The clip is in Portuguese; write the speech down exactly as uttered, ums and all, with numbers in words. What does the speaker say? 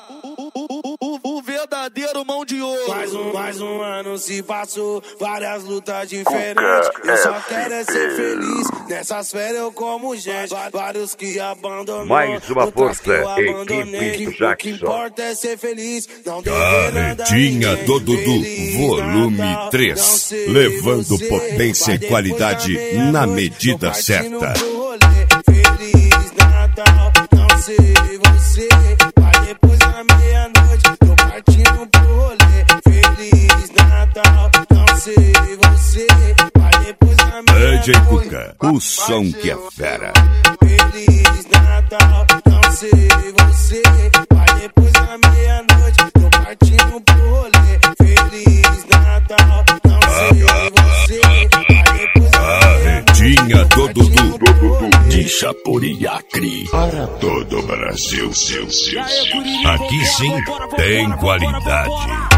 O verdadeiro mão de ouro. Mais um, mais um ano se passou, várias lutas diferentes. Eu só quero é ser feliz. Nessas férias eu como gente, vários que abandonam. Mais uma força, equipe Jackson. O que importa é ser feliz. Não Carretinha do Dudu, volume três. Levando potência e qualidade na medida certa. Feliz Natal, não sei você. Vai depois da meia-noite, tô partindo pro rolê. Feliz Natal, não sei você. Vai depois da meia-noite. D J Cuca, o som que é fera. Feliz Natal, não sei você. Vai depois da meia-noite, tô partindo pro rolê. Feliz Natal, não sei você. Vai depois da Carretinha do Dudu, de Chapuriacri, para todo o Brasil. Aqui sim tem qualidade.